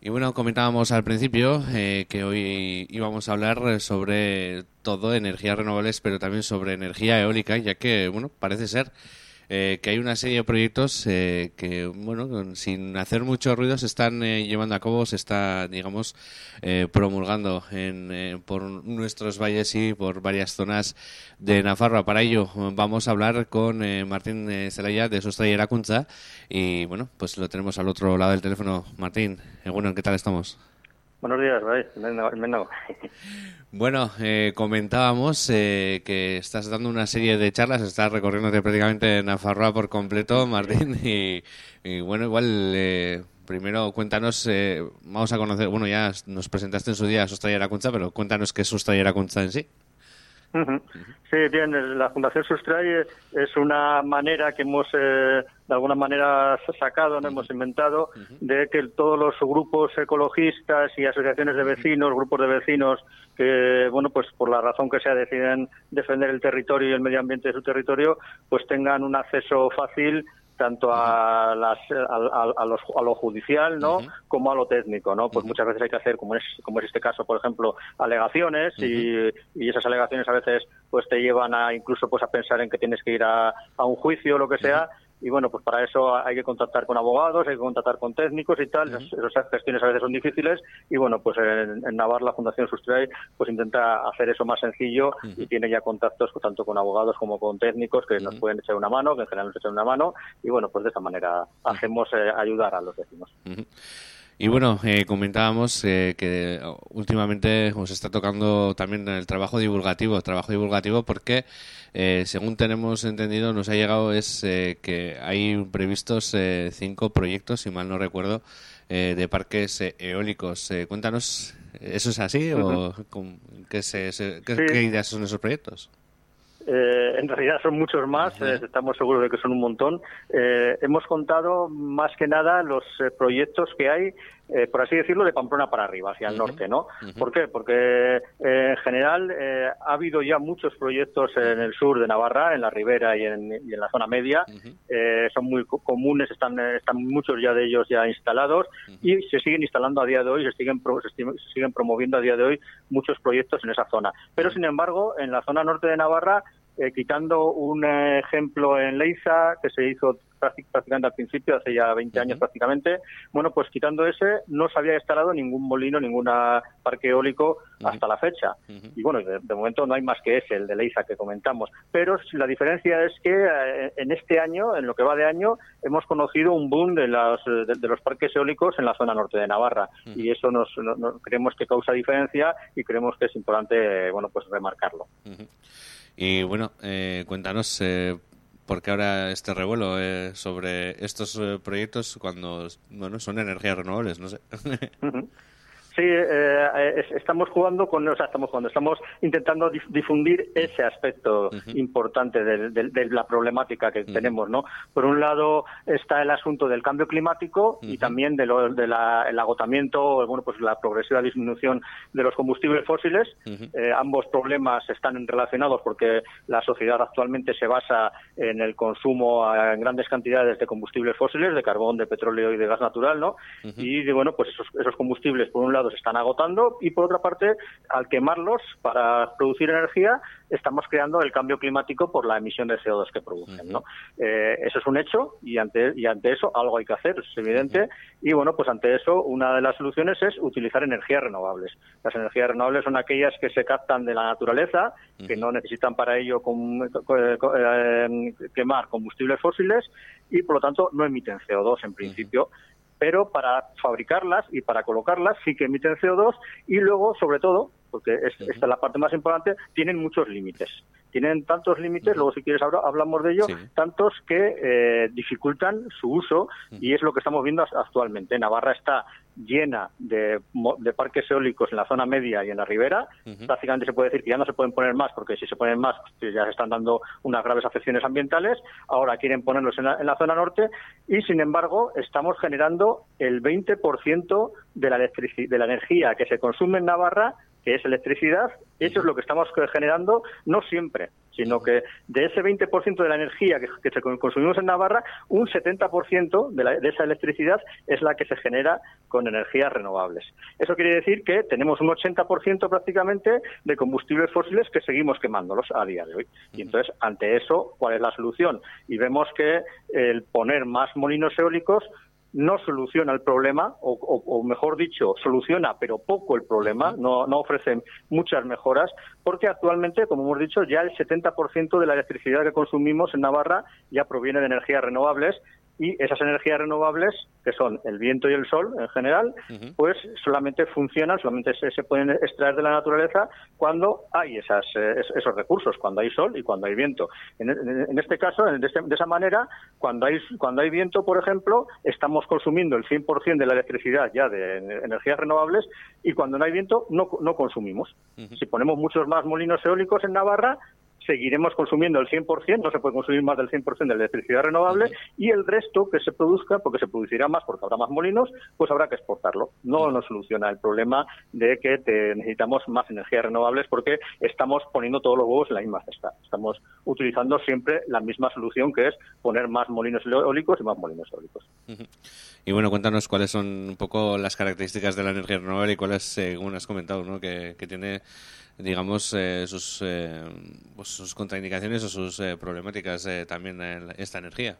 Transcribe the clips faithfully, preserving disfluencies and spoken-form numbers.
Y bueno, comentábamos al principio eh, que hoy íbamos a hablar sobre todo energías renovables, pero también sobre energía eólica, ya que, bueno, parece ser eh, que hay una serie de proyectos eh, que, bueno, con, sin hacer mucho ruido se están eh, llevando a cabo, se está, digamos, eh, promulgando en, eh, por nuestros valles y por varias zonas de Nafarroa. Para ello vamos a hablar con eh, Martín eh, Zelaya de Sustrai Erakuntza y, bueno, pues lo tenemos al otro lado del teléfono. Martín, eh, bueno, ¿qué tal estamos? Buenos días, ¿vale? Bueno, eh, comentábamos eh, que estás dando una serie de charlas, estás recorriéndote prácticamente Nafarroa por completo, Martín, y, y bueno, igual eh, primero cuéntanos, eh, vamos a conocer, bueno, ya nos presentaste en su día a Sustrai Erakuntza, pero cuéntanos qué es Sustrai Erakuntza en sí. Uh-huh. Sí, bien, la Fundación Sustrai es una manera que hemos eh, de alguna manera sacado, no hemos inventado, de que todos los grupos ecologistas y asociaciones de vecinos, grupos de vecinos que, bueno, pues por la razón que sea deciden defender el territorio y el medio ambiente de su territorio, pues tengan un acceso fácil tanto a las a, a, a, los, a lo judicial, ¿no? Uh-huh. Como a lo técnico, ¿no? Pues uh-huh. muchas veces hay que hacer, como es como es este caso, por ejemplo, alegaciones uh-huh. y, y esas alegaciones a veces pues te llevan a incluso pues a pensar en que tienes que ir a, a un juicio o lo que sea. Uh-huh. Y bueno, pues para eso hay que contactar con abogados, hay que contactar con técnicos y tal. Uh-huh. Esas gestiones a veces son difíciles y bueno, pues en, en Navarra la Fundación Sustrai pues intenta hacer eso más sencillo uh-huh. y tiene ya contactos tanto con abogados como con técnicos que uh-huh. nos pueden echar una mano, que en general nos echan una mano y bueno, pues de esa manera uh-huh. hacemos eh, ayudar a los vecinos. Uh-huh. Y bueno, eh, comentábamos eh, que últimamente os está tocando también el trabajo divulgativo, trabajo divulgativo porque, eh, según tenemos entendido, nos ha llegado es eh, que hay previstos eh, cinco proyectos, si mal no recuerdo, eh, de parques eh, eólicos. Eh, cuéntanos, ¿eso es así uh-huh. o con, ¿qué, se, se, qué, sí. qué ideas son esos proyectos? Eh, en realidad son muchos más, eh, estamos seguros de que son un montón. Eh, hemos contado más que nada los eh, proyectos que hay, eh, por así decirlo, de Pamplona para arriba, hacia el uh-huh. norte, ¿no? Uh-huh. ¿Por qué? Porque eh, en general eh, ha habido ya muchos proyectos en el sur de Navarra, en la ribera y en, y en la zona media. Uh-huh. Eh, son muy comunes, están, están muchos ya de ellos ya instalados uh-huh. y se siguen instalando a día de hoy, se siguen, pro, se siguen promoviendo a día de hoy muchos proyectos en esa zona. Pero, sin embargo, en la zona norte de Navarra, Eh, quitando un eh, ejemplo en Leiza, que se hizo prácticamente al principio, hace ya veinte años uh-huh. prácticamente, bueno, pues quitando ese, no se había instalado ningún molino, ningún parque eólico uh-huh. hasta la fecha. Uh-huh. Y bueno, de, de momento no hay más que ese, el de Leiza que comentamos. Pero la diferencia es que eh, en este año, en lo que va de año, hemos conocido un boom de, las, de, de los parques eólicos en la zona norte de Navarra. Uh-huh. Y eso nos, no, no, creemos que causa diferencia y creemos que es importante, bueno, pues remarcarlo. Uh-huh. Y bueno, eh, cuéntanos eh, por qué ahora este revuelo eh, sobre estos eh, proyectos cuando bueno son energías renovables, no sé. Uh-huh. Sí, eh, estamos jugando con, o sea, estamos jugando, estamos intentando dif- difundir ese aspecto uh-huh. importante de, de, de la problemática que uh-huh. tenemos, ¿no? Por un lado está el asunto del cambio climático uh-huh. y también de lo, de la, el agotamiento, bueno, pues la progresiva disminución de los combustibles fósiles. Uh-huh. Eh, ambos problemas están relacionados porque la sociedad actualmente se basa en el consumo en grandes cantidades de combustibles fósiles, de carbón, de petróleo y de gas natural, ¿no? Uh-huh. Y de, bueno, pues esos, esos combustibles, por un lado, se están agotando y por otra parte, al quemarlos para producir energía, estamos creando el cambio climático por la emisión de C O dos que producen, ¿no? Eh, eso es un hecho y ante y ante eso algo hay que hacer, es evidente. Uh-huh. Y bueno, pues ante eso una de las soluciones es utilizar energías renovables. Las energías renovables son aquellas que se captan de la naturaleza, uh-huh. que no necesitan para ello com, com, com, eh, quemar combustibles fósiles y por lo tanto no emiten C O dos en principio. Uh-huh. Pero para fabricarlas y para colocarlas sí que emiten C O dos y luego, sobre todo, porque es, uh-huh. esta es la parte más importante, tienen muchos límites. Tienen tantos límites, uh-huh. luego si quieres ahora hablamos de ello, sí. tantos que eh, dificultan su uso uh-huh. y es lo que estamos viendo actualmente. Navarra está llena de, de parques eólicos en la zona media y en la ribera. Uh-huh. Prácticamente se puede decir que ya no se pueden poner más porque si se ponen más pues ya se están dando unas graves afecciones ambientales. Ahora quieren ponerlos en la, en la zona norte y sin embargo estamos generando el veinte por ciento de la, electrici- de la energía que se consume en Navarra que es electricidad, eso es lo que estamos generando, no siempre, sino que de ese veinte por ciento de la energía que, que consumimos en Navarra, un setenta por ciento de, la, de esa electricidad es la que se genera con energías renovables. Eso quiere decir que tenemos un ochenta por ciento prácticamente de combustibles fósiles que seguimos quemándolos a día de hoy. Y entonces, ante eso, ¿cuál es la solución? Y vemos que el poner más molinos eólicos no soluciona el problema, o, o, o mejor dicho, soluciona pero poco el problema, no, no ofrecen muchas mejoras, porque actualmente, como hemos dicho, ya el setenta por ciento de la electricidad que consumimos en Navarra ya proviene de energías renovables, y esas energías renovables, que son el viento y el sol en general, uh-huh. pues solamente funcionan, solamente se, se pueden extraer de la naturaleza cuando hay esas, eh, esos recursos, cuando hay sol y cuando hay viento. En, en, en este caso, de, este, de esa manera, cuando hay, cuando hay viento, por ejemplo, estamos consumiendo el cien por ciento de la electricidad ya de energías renovables, y cuando no hay viento no, no consumimos. Uh-huh. Si ponemos muchos más molinos eólicos en Navarra, seguiremos consumiendo el cien por ciento, no se puede consumir más del cien por ciento de la electricidad renovable, uh-huh. y el resto que se produzca, porque se producirá más porque habrá más molinos, pues habrá que exportarlo. No uh-huh. nos soluciona el problema de que te necesitamos más energías renovables, porque estamos poniendo todos los huevos en la misma cesta. Estamos utilizando siempre la misma solución, que es poner más molinos eólicos y más molinos eólicos. Uh-huh. Y bueno, cuéntanos cuáles son un poco las características de la energía renovable y cuáles, según has comentado, ¿no? que, que tiene, digamos, eh, sus, eh, pues sus contraindicaciones o sus eh, problemáticas eh, también en esta energía.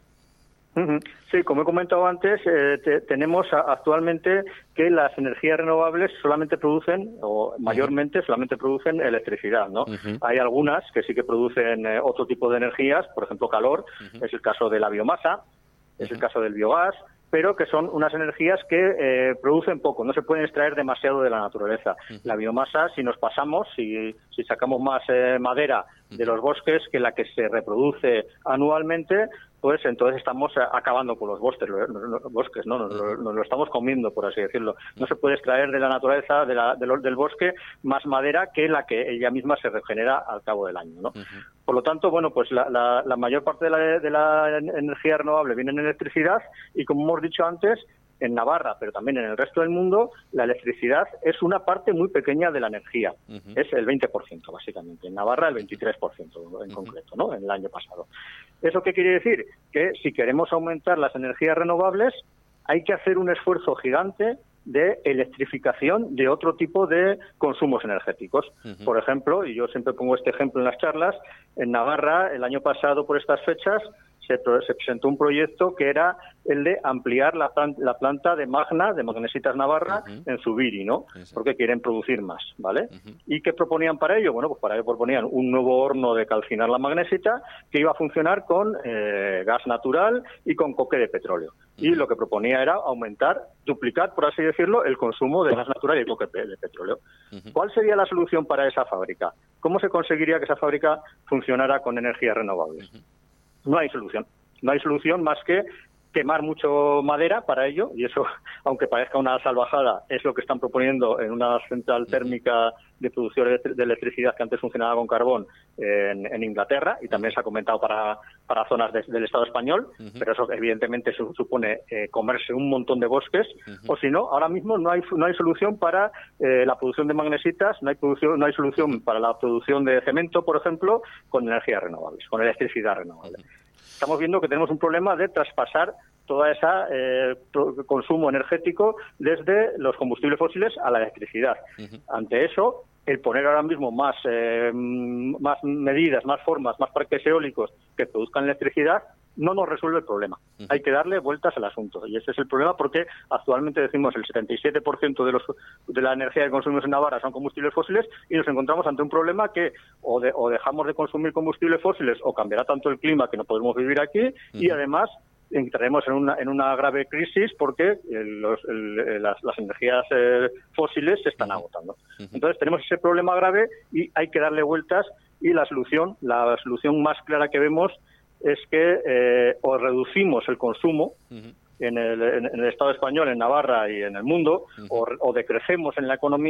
Sí, como he comentado antes, eh, te, tenemos a, actualmente que las energías renovables solamente producen, o mayormente uh-huh. solamente producen electricidad, ¿no? Uh-huh. Hay algunas que sí que producen eh, otro tipo de energías, por ejemplo calor, uh-huh. es el caso de la biomasa, es uh-huh. el caso del biogás, pero que son unas energías que eh, producen poco, no se pueden extraer demasiado de la naturaleza. Uh-huh. La biomasa, si nos pasamos, si, si sacamos más eh, madera de uh-huh. los bosques que la que se reproduce anualmente, pues entonces estamos acabando con los bosques, los, los bosques, ¿no? Nos, nos, nos lo estamos comiendo, por así decirlo. No se puede extraer de la naturaleza, de la, de lo, del bosque, más madera que la que ella misma se regenera al cabo del año, ¿no? Uh-huh. Por lo tanto, bueno, pues la, la, la mayor parte de la, de la energía renovable viene en electricidad, y como hemos dicho antes, en Navarra, pero también en el resto del mundo, la electricidad es una parte muy pequeña de la energía. Uh-huh. Es el veinte por ciento, básicamente. En Navarra, el veintitrés por ciento en uh-huh. concreto, ¿no? En el año pasado. ¿Eso qué quiere decir? Que si queremos aumentar las energías renovables, hay que hacer un esfuerzo gigante de electrificación de otro tipo de consumos energéticos. Uh-huh. Por ejemplo, y yo siempre pongo este ejemplo en las charlas, en Navarra, el año pasado, por estas fechas, Se, se presentó un proyecto que era el de ampliar la, plan, la planta de Magna, de Magnesitas Navarra, uh-huh. en Zubiri, ¿no? Eso. Porque quieren producir más, ¿vale? Uh-huh. ¿Y qué proponían para ello? Bueno, pues para ello proponían un nuevo horno de calcinar la magnesita que iba a funcionar con eh, gas natural y con coque de petróleo. Uh-huh. Y lo que proponía era aumentar, duplicar, por así decirlo, el consumo de gas natural y coque de petróleo. Uh-huh. ¿Cuál sería la solución para esa fábrica? ¿Cómo se conseguiría que esa fábrica funcionara con energías renovables? Uh-huh. No hay solución. No hay solución más que quemar mucho madera para ello, y eso, aunque parezca una salvajada, es lo que están proponiendo en una central térmica de producción de electricidad que antes funcionaba con carbón en, en Inglaterra, y también se ha comentado para, para zonas de, del Estado español, uh-huh. pero eso evidentemente supone eh, comerse un montón de bosques, uh-huh. o si no, ahora mismo no hay no hay solución para eh, la producción de magnesitas, no hay producción, no hay solución para la producción de cemento, por ejemplo, con energías renovables, con electricidad renovable. Uh-huh. Estamos viendo que tenemos un problema de traspasar todo ese eh, consumo energético desde los combustibles fósiles a la electricidad. Uh-huh. Ante eso, el poner ahora mismo más, eh, más medidas, más formas, más parques eólicos que produzcan electricidad, no nos resuelve el problema. Uh-huh. Hay que darle vueltas al asunto. Y ese es el problema, porque actualmente decimos el setenta y siete por ciento de, los, de la energía que consumimos en Navarra son combustibles fósiles, y nos encontramos ante un problema que o, de, o dejamos de consumir combustibles fósiles o cambiará tanto el clima que no podremos vivir aquí, uh-huh. y además entraremos en una, en una grave crisis porque el, los, el, las, las energías eh, fósiles se están agotando. Uh-huh. Entonces tenemos ese problema grave y hay que darle vueltas, y la solución, la solución más clara que vemos es que eh, o reducimos el consumo uh-huh. en, el, en, en el Estado español, en Navarra y en el mundo, uh-huh. o, o decrecemos en la economía,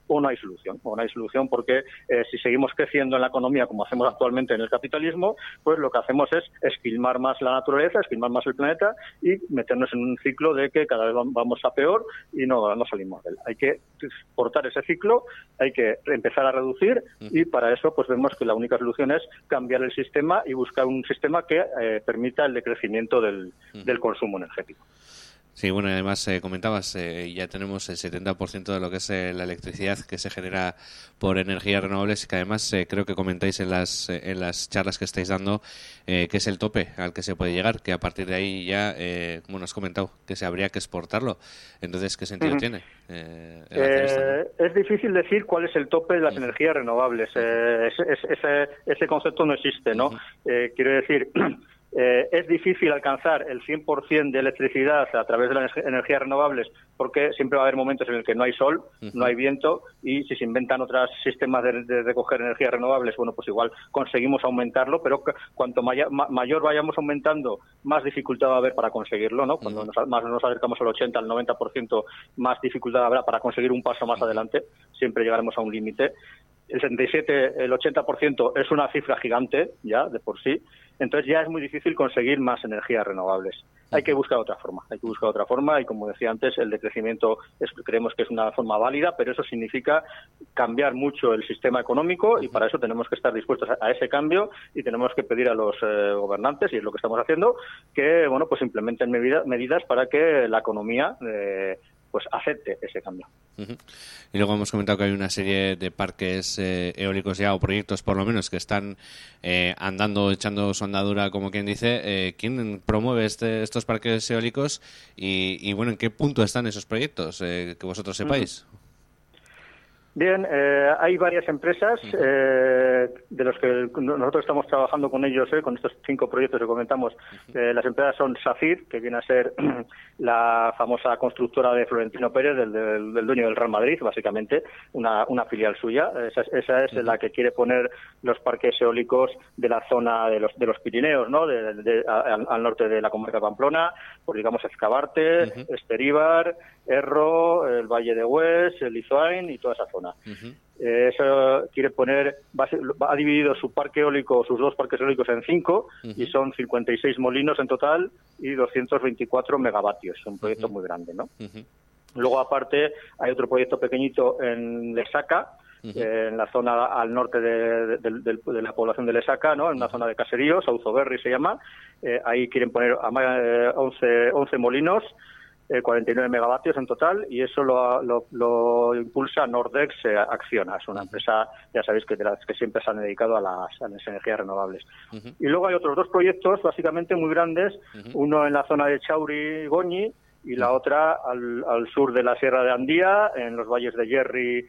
o no hay solución. O no hay solución porque eh, si seguimos creciendo en la economía como hacemos actualmente en el capitalismo, pues lo que hacemos es esquilmar más la naturaleza, esquilmar más el planeta y meternos en un ciclo de que cada vez vamos a peor y no, no salimos de él. Hay que cortar ese ciclo, hay que empezar a reducir y para eso pues vemos que la única solución es cambiar el sistema y buscar un sistema que eh, permita el decrecimiento del, del consumo energético. Sí, bueno, además eh, comentabas, eh, ya tenemos el setenta por ciento de lo que es eh, la electricidad que se genera por energías renovables, que además eh, creo que comentáis en las eh, en las charlas que estáis dando eh, que es el tope al que se puede llegar, que a partir de ahí ya, eh, como nos has comentado, que se habría que exportarlo. Entonces, ¿qué sentido uh-huh. tiene? Eh, el hacer esto, ¿no? Es difícil decir cuál es el tope de las uh-huh. energías renovables. Uh-huh. Eh, ese, ese, ese concepto no existe, ¿no? Uh-huh. Eh, quiero decir... Eh, es difícil alcanzar el cien por ciento de electricidad a través de las energías renovables porque siempre va a haber momentos en los que no hay sol, uh-huh. no hay viento y si se inventan otros sistemas de, de recoger energías renovables, bueno, pues igual conseguimos aumentarlo, pero cuanto maya, ma, mayor vayamos aumentando, más dificultad va a haber para conseguirlo, ¿no? Cuando uh-huh. nos, más nos acercamos al ochenta, al noventa por ciento, más dificultad habrá para conseguir un paso más uh-huh. adelante, siempre llegaremos a un límite. El setenta y siete, el ochenta por ciento es una cifra gigante ya de por sí, entonces ya es muy difícil conseguir más energías renovables. Hay que buscar otra forma, hay que buscar otra forma y como decía antes, el decrecimiento es, creemos que es una forma válida, pero eso significa cambiar mucho el sistema económico y para eso tenemos que estar dispuestos a, a ese cambio y tenemos que pedir a los eh, gobernantes, y es lo que estamos haciendo, que bueno pues implementen medida, medidas para que la economía eh, pues acepte ese cambio. Uh-huh. Y luego hemos comentado que hay una serie de parques eh, eólicos ya, o proyectos por lo menos, que están eh, andando, echando su andadura, como quien dice. Eh, ¿Quién promueve este, estos parques eólicos? Y, y bueno, ¿en qué punto están esos proyectos? Eh, que vosotros sepáis. Uh-huh. Bien, eh, hay varias empresas eh, de los que nosotros estamos trabajando con ellos, eh, con estos cinco proyectos que comentamos. Eh, las empresas son SACIR, que viene a ser la famosa constructora de Florentino Pérez, del, del, del dueño del Real Madrid, básicamente, una, una filial suya. Esa, esa es uh-huh. la que quiere poner los parques eólicos de la zona de los de los Pirineos, ¿no? De, de, de, al, al norte de la comarca de Pamplona, pues digamos Escabarte, uh-huh. Esteríbar, Erro, el Valle de Hues, el Izoain y toda esa zona. Uh-huh. Eh, eso quiere poner, va, ha dividido su parque eólico, sus dos parques eólicos en cinco uh-huh. y son cincuenta y seis molinos en total y doscientos veinticuatro megavatios. Es un proyecto uh-huh. muy grande, ¿no? Uh-huh. Luego, aparte, hay otro proyecto pequeñito en Lesaca, uh-huh. eh, en la zona al norte de, de, de, de la población de Lesaca, ¿no? En una uh-huh. zona de caseríos, Auzoberri se llama. Eh, ahí quieren poner eh, once, once molinos. Eh, cuarenta y nueve megavatios en total y eso lo, lo, lo impulsa Nordex eh, Acciona, es una uh-huh. empresa, ya sabéis, que de las que siempre se han dedicado a las, a las energías renovables. Uh-huh. Y luego hay otros dos proyectos básicamente muy grandes, uh-huh. uno en la zona de Chauri y Goñi y la uh-huh. otra al, al sur de la Sierra de Andía, en los valles de Yerri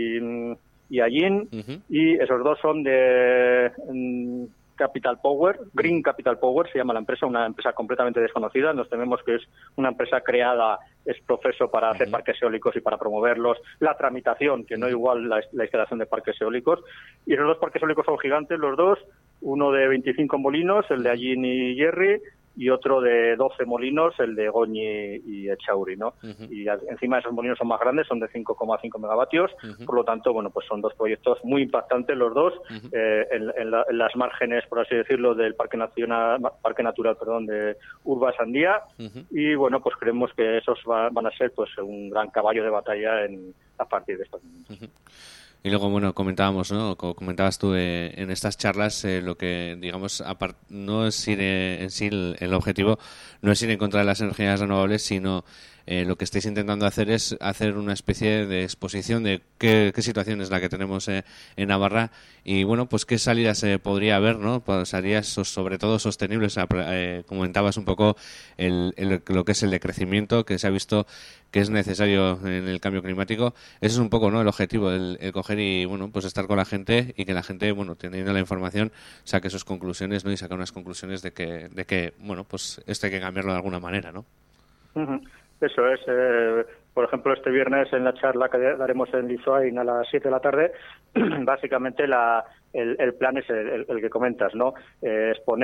y, y Allín, uh-huh. y esos dos son de... Mm, Capital Power, Green Capital Power se llama la empresa, una empresa completamente desconocida. Nos tememos que es una empresa creada es proceso para hacer uh-huh. parques eólicos y para promoverlos, la tramitación, que no igual la, la instalación de parques eólicos. Y esos dos parques eólicos son gigantes, los dos, uno de veinticinco molinos, el de Allín y Yerri, y otro de doce molinos, el de Goñi y Echauri, ¿no? Uh-huh. Y encima esos molinos son más grandes, son de cinco coma cinco megavatios, uh-huh. por lo tanto, bueno, pues son dos proyectos muy impactantes los dos, uh-huh. eh, en, en, la, en las márgenes, por así decirlo, del Parque Nacional, Parque Natural, perdón, de Urbas-Andía, uh-huh. y bueno, pues creemos que esos va, van a ser pues un gran caballo de batalla en, a partir de estos momentos. Uh-huh. Y luego, bueno, comentábamos, ¿no? Como comentabas tú eh, en estas charlas, eh, lo que, digamos, apart- no es ir eh, en sí el, el objetivo, no es ir en contra de las energías renovables, sino eh, lo que estáis intentando hacer es hacer una especie de exposición de qué, qué situación es la que tenemos eh, en Navarra y, bueno, pues qué salidas eh, podría haber, ¿no? Pues salidas sobre todo sostenibles. Eh, comentabas un poco el, el, lo que es el decrecimiento, que se ha visto que es necesario en el cambio climático. Ese es un poco, ¿no?, el objetivo, el, el coger y, bueno, pues estar con la gente y que la gente, bueno, teniendo la información, saque sus conclusiones, ¿no? Y saque unas conclusiones de que, de que bueno, pues esto hay que cambiarlo de alguna manera, ¿no? Uh-huh. Eso es. Eh, por ejemplo, este viernes en la charla que daremos en Lizoain a las siete de la tarde, básicamente la, el, el plan es el, el, el que comentas, ¿no? Eh, exponer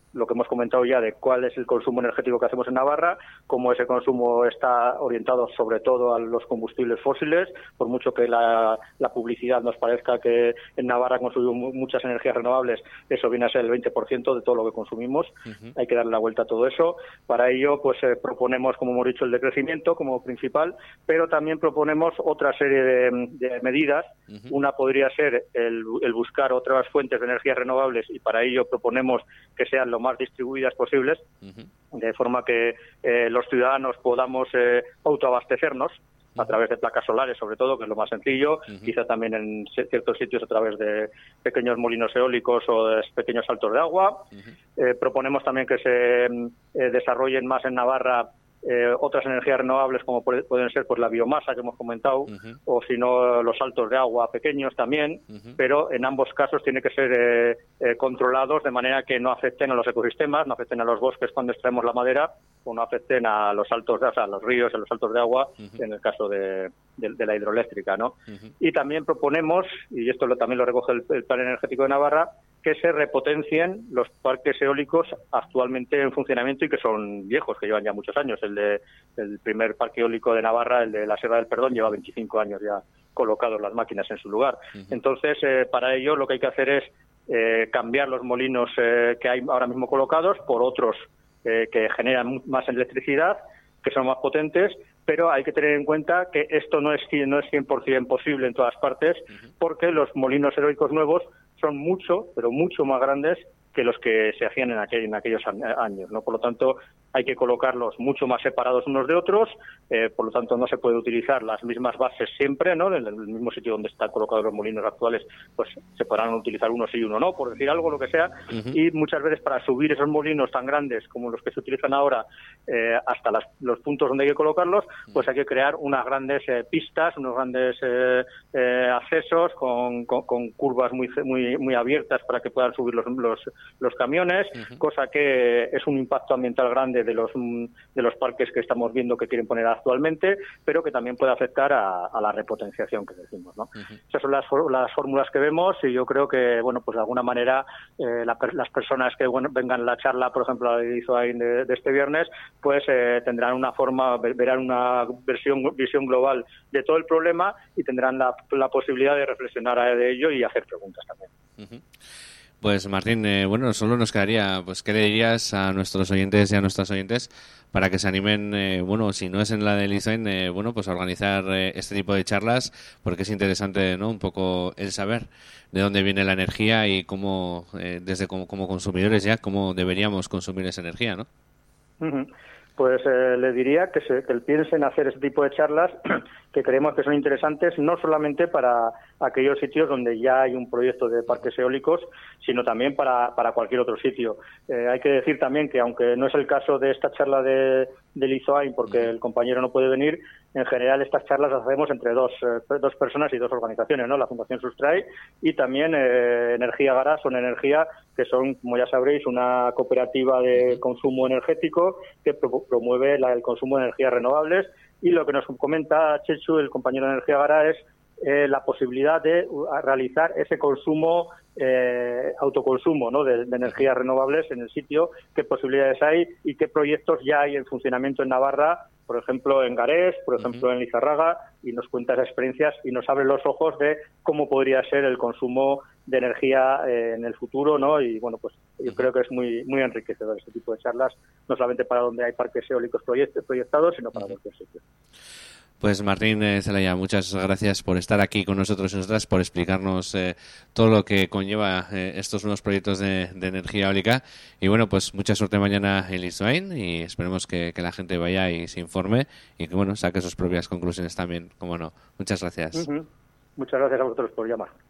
lo que hemos comentado ya de cuál es el consumo energético que hacemos en Navarra, cómo ese consumo está orientado sobre todo a los combustibles fósiles, por mucho que la, la publicidad nos parezca que en Navarra consumimos muchas energías renovables, eso viene a ser el veinte por ciento de todo lo que consumimos. Uh-huh. Hay que darle la vuelta a todo eso. Para ello, pues eh, proponemos, como hemos dicho, el decrecimiento como principal, pero también proponemos otra serie de, de medidas. Uh-huh. Una podría ser el, el buscar otras fuentes de energías renovables, y para ello proponemos que sean lo más distribuidas posibles, uh-huh. de forma que eh, los ciudadanos podamos eh, autoabastecernos a través de placas solares, sobre todo, que es lo más sencillo, uh-huh. quizá también en ciertos sitios a través de pequeños molinos eólicos o de pequeños saltos de agua. Uh-huh. Eh, proponemos también que se eh, desarrollen más en Navarra Eh, otras energías renovables, como pueden ser pues la biomasa que hemos comentado, uh-huh. o si no los saltos de agua pequeños también, uh-huh. pero en ambos casos tiene que ser eh, eh, controlados de manera que no afecten a los ecosistemas, no afecten a los bosques cuando extraemos la madera, o no afecten a los saltos de, o sea, a los ríos, a los saltos de agua, uh-huh. en el caso de, de, de la hidroeléctrica, ¿no? Uh-huh. Y también proponemos, y esto lo, también lo recoge el, el Plan Energético de Navarra, que se repotencien los parques eólicos actualmente en funcionamiento y que son viejos, que llevan ya muchos años. El de el primer parque eólico de Navarra, el de la Sierra del Perdón, lleva veinticinco años ya colocados las máquinas en su lugar. Uh-huh. Entonces, eh, para ello lo que hay que hacer es eh, cambiar los molinos eh, que hay ahora mismo colocados por otros eh, que generan más electricidad, que son más potentes, pero hay que tener en cuenta que esto no es, no es cien por ciento posible en todas partes, uh-huh. porque los molinos eólicos nuevos son mucho, pero mucho más grandes que los que se hacían en, aquel, en aquellos años, ¿no? Por lo tanto, hay que colocarlos mucho más separados unos de otros, eh, por lo tanto, no se puede utilizar las mismas bases siempre, ¿no? En el mismo sitio donde están colocados los molinos actuales, pues se podrán utilizar uno sí y uno no, por decir algo, lo que sea, uh-huh. y muchas veces para subir esos molinos tan grandes como los que se utilizan ahora eh, hasta las, los puntos donde hay que colocarlos, pues hay que crear unas grandes eh, pistas, unos grandes eh, eh, accesos con, con, con curvas muy, muy, muy abiertas para que puedan subir los, los los camiones, uh-huh. cosa que es un impacto ambiental grande de los de los parques que estamos viendo que quieren poner actualmente, pero que también puede afectar a, a la repotenciación que decimos, ¿no? Uh-huh. Esas son las, las fórmulas que vemos, y yo creo que, bueno, pues de alguna manera eh, la, las personas que bueno, vengan a la charla, por ejemplo, la de Izoain de, de este viernes, pues eh, tendrán una forma, verán una versión, visión global de todo el problema, y tendrán la, la posibilidad de reflexionar de ello y hacer preguntas también. Uh-huh. Pues Martín, eh, bueno, solo nos quedaría, pues, ¿qué le dirías a nuestros oyentes y a nuestras oyentes para que se animen, eh, bueno, si no es en la del Izoain, eh, bueno, pues a organizar eh, este tipo de charlas, porque es interesante, ¿no?, un poco el saber de dónde viene la energía y cómo, eh, desde como, como consumidores ya, cómo deberíamos consumir esa energía, ¿no? Uh-huh. Pues eh, le diría que, se, que piensen hacer ese tipo de charlas que creemos que son interesantes, no solamente para aquellos sitios donde ya hay un proyecto de parques eólicos, sino también para, para cualquier otro sitio. Eh, hay que decir también que, aunque no es el caso de esta charla de, del Izoain, porque el compañero no puede venir, en general estas charlas las hacemos entre dos, eh, dos personas y dos organizaciones, ¿no? La Fundación Sustrai y también eh, Energía Gara, son energía, que son, como ya sabréis, una cooperativa de consumo energético que pro- promueve la, el consumo de energías renovables. Y lo que nos comenta Chechu, el compañero de Energía Gara, es eh, la posibilidad de uh, realizar ese consumo, eh, autoconsumo, ¿no?, de, de energías renovables en el sitio, qué posibilidades hay y qué proyectos ya hay en funcionamiento en Navarra, por ejemplo en Garés, por ejemplo uh-huh. en Lizarraga, y nos cuenta esas experiencias y nos abre los ojos de cómo podría ser el consumo de energía eh, en el futuro, ¿no? Y bueno, pues yo uh-huh. creo que es muy muy enriquecedor este tipo de charlas, no solamente para donde hay parques eólicos proyect- proyectados, sino para uh-huh. cualquier sitio. Pues Martín eh, Zelaya, muchas gracias por estar aquí con nosotros y nosotras, por explicarnos eh, todo lo que conlleva eh, estos nuevos proyectos de, de energía eólica. Y bueno, pues mucha suerte mañana en Izoain, y esperemos que, que la gente vaya y se informe y que, bueno, saque sus propias conclusiones también, como no. Muchas gracias. Uh-huh. Muchas gracias a vosotros por llamar.